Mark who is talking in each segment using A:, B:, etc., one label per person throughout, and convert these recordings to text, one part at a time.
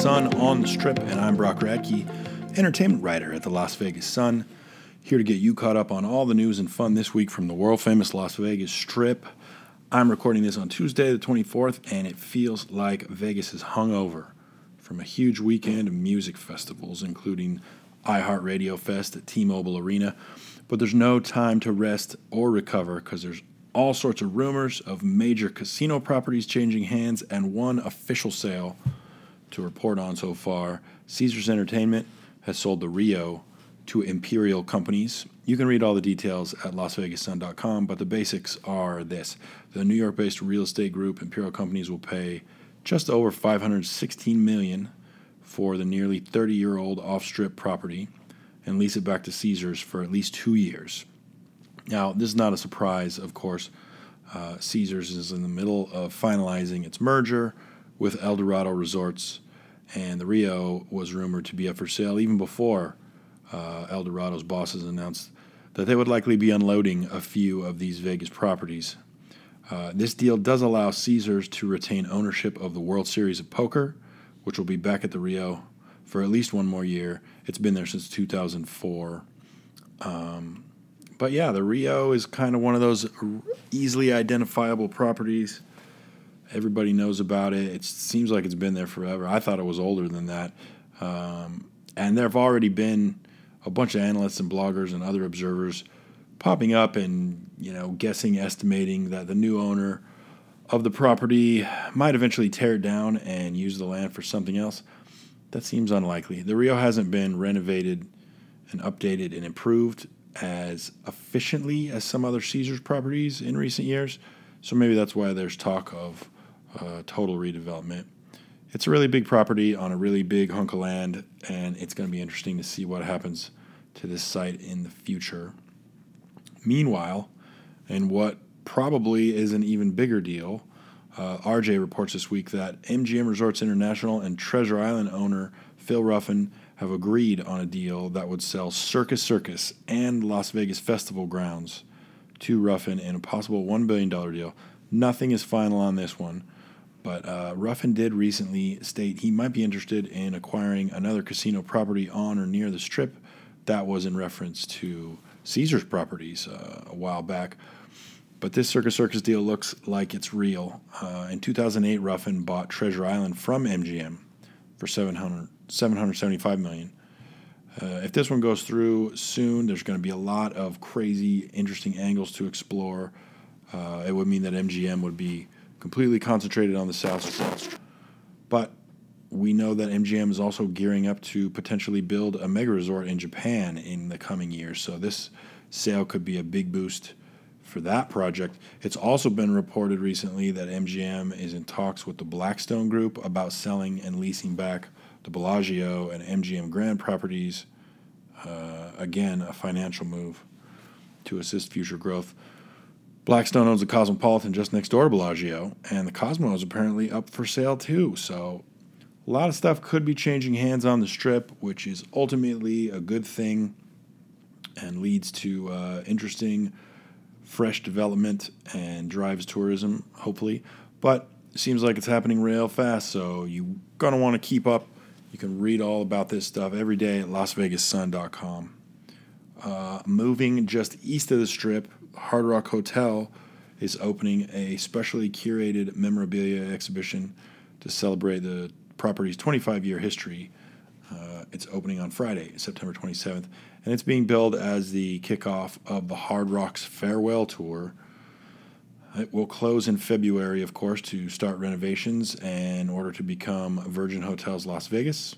A: Sun on the Strip, and I'm Brock Radke, entertainment writer at the Las Vegas Sun, here to get you caught up on all the news and fun this week from the world-famous Las Vegas Strip. I'm recording this on Tuesday the 24th, and it feels like Vegas is hungover from a huge weekend of music festivals, including iHeartRadio Fest at T-Mobile Arena. But there's no time to rest or recover because there's all sorts of rumors of major casino properties changing hands and one official sale to report on so far. Caesars Entertainment has sold the Rio to Imperial Companies. You can read all the details at LasVegasSun.com, but the basics are this. The New York-based real estate group Imperial Companies will pay just over $516 million for the nearly 30-year-old off-strip property and lease it back to Caesars for at least 2 years. Now, this is not a surprise, of course. Caesars is in the middle of finalizing its merger with Eldorado Resorts, and the Rio was rumored to be up for sale even before Eldorado's bosses announced that they would likely be unloading a few of these Vegas properties. This deal does allow Caesars to retain ownership of the World Series of Poker, which will be back at the Rio for at least one more year. It's been there since 2004. But yeah, the Rio is kind of one of those easily identifiable properties. Everybody knows about it. It seems like it's been there forever. I thought it was older than that. And there have already been a bunch of analysts and bloggers and other observers popping up and, guessing, estimating that the new owner of the property might eventually tear it down and use the land for something else. That seems unlikely. The Rio hasn't been renovated and updated and improved as efficiently as some other Caesars properties in recent years, so maybe that's why there's talk of total redevelopment. It's a really big property on a really big hunk of land, and it's going to be interesting to see what happens to this site in the future. Meanwhile, and what probably is an even bigger deal, RJ reports this week that MGM Resorts International and Treasure Island owner Phil Ruffin have agreed on a deal that would sell Circus Circus and Las Vegas Festival grounds to Ruffin in a possible $1 billion deal. Nothing is final on this one, but Ruffin did recently state he might be interested in acquiring another casino property on or near the Strip. That was in reference to Caesars properties a while back. But this Circus Circus deal looks like it's real. In 2008, Ruffin bought Treasure Island from MGM for $775 million. If this one goes through soon, there's going to be a lot of crazy, interesting angles to explore. It would mean that MGM would be completely concentrated on the South Strip. But we know that MGM is also gearing up to potentially build a mega resort in Japan in the coming years. So this sale could be a big boost for that project. It's also been reported recently that MGM is in talks with the Blackstone Group about selling and leasing back the Bellagio and MGM Grand properties. Again, a financial move to assist future growth. Blackstone owns the Cosmopolitan just next door to Bellagio, and the Cosmo is apparently up for sale too. So a lot of stuff could be changing hands on the Strip, which is ultimately a good thing and leads to interesting, fresh development and drives tourism, hopefully. But it seems like it's happening real fast, so you're going to want to keep up. You can read all about this stuff every day at LasVegasSun.com. Moving just east of the Strip, Hard Rock Hotel is opening a specially curated memorabilia exhibition to celebrate the property's 25-year history. It's opening on Friday, September 27th, and it's being billed as the kickoff of the Hard Rock's farewell tour. It will close in February, of course, to start renovations in order to become Virgin Hotels Las Vegas.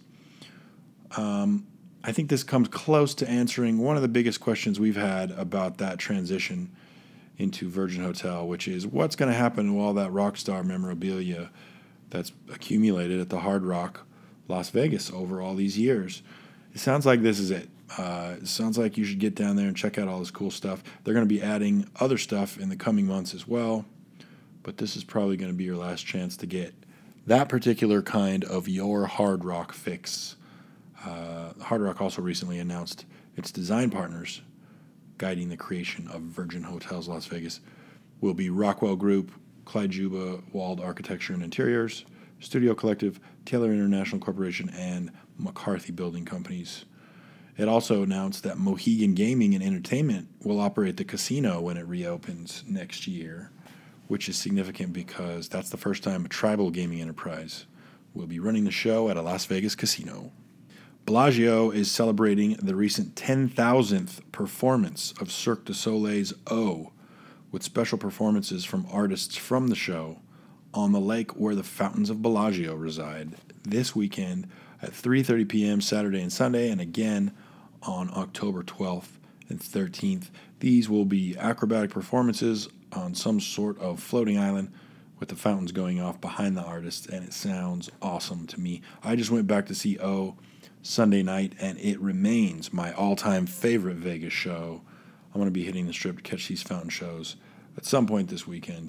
A: I think this comes close to answering one of the biggest questions we've had about that transition into Virgin Hotel, which is what's going to happen to all that Rockstar memorabilia that's accumulated at the Hard Rock Las Vegas over all these years. It sounds like this is it. It sounds like you should get down there and check out all this cool stuff. They're going to be adding other stuff in the coming months as well, but this is probably going to be your last chance to get that particular kind of your Hard Rock fix. Hard Rock also recently announced its design partners guiding the creation of Virgin Hotels Las Vegas will be Rockwell Group, Clyde Juba Walled Architecture and Interiors, Studio Collective, Taylor International Corporation, and McCarthy Building Companies. It also announced that Mohegan Gaming and Entertainment will operate the casino when it reopens next year, which is significant because that's the first time a tribal gaming enterprise will be running the show at a Las Vegas casino. Bellagio is celebrating the recent 10,000th performance of Cirque du Soleil's O, with special performances from artists from the show on the lake where the Fountains of Bellagio reside this weekend at 3:30 p.m. Saturday and Sunday, and again on October 12th and 13th. These will be acrobatic performances on some sort of floating island with the fountains going off behind the artists, and it sounds awesome to me. I just went back to see O Sunday night, and it remains my all-time favorite Vegas show. I'm going to be hitting the Strip to catch these fountain shows at some point this weekend.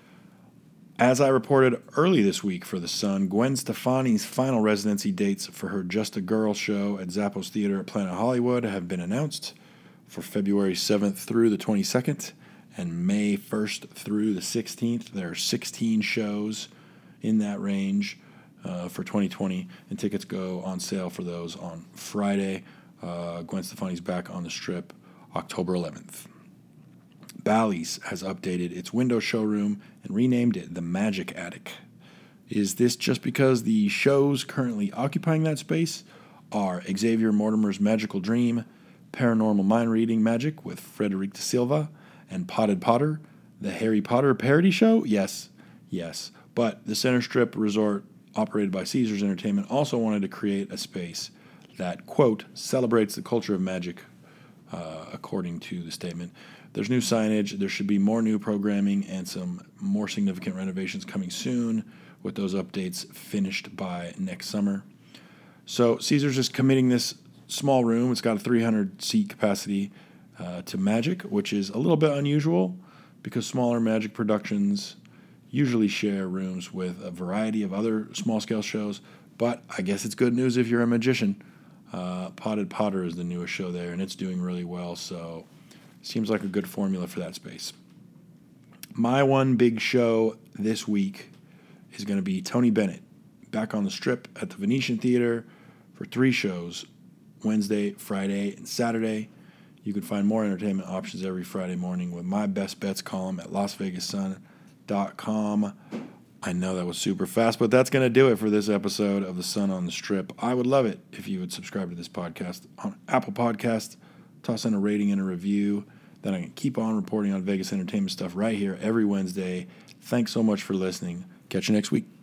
A: As I reported early this week for The Sun, Gwen Stefani's final residency dates for her Just a Girl show at Zappos Theater at Planet Hollywood have been announced for February 7th through the 22nd and May 1st through the 16th. There are 16 shows in that range for 2020, and tickets go on sale for those on Friday. Gwen Stefani's back on the Strip October 11th. Bally's has updated its window showroom and renamed it the Magic Attic. Is this just because the shows currently occupying that space are Xavier Mortimer's Magical Dream, Paranormal Mind Reading Magic with Frederic de Silva, and Potted Potter, the Harry Potter parody show? Yes. But the Center Strip Resort, operated by Caesars Entertainment, also wanted to create a space that, quote, celebrates the culture of magic, according to the statement. There's new signage, there should be more new programming, and some more significant renovations coming soon, with those updates finished by next summer. So Caesars is committing this small room, it's got a 300-seat capacity, to Magic, which is a little bit unusual because smaller Magic productions usually share rooms with a variety of other small-scale shows, but I guess it's good news if you're a magician. Potted Potter is the newest show there, and it's doing really well, so seems like a good formula for that space. My one big show this week is going to be Tony Bennett, back on the Strip at the Venetian Theater for 3 shows, Wednesday, Friday, and Saturday. You can find more entertainment options every Friday morning with my Best Bets column at LasVegasSun.com. I know that was super fast, but that's going to do it for this episode of The Sun on the Strip. I would love it if you would subscribe to this podcast on Apple Podcasts, toss in a rating and a review. Then I can keep on reporting on Vegas entertainment stuff right here every Wednesday. Thanks so much for listening. Catch you next week.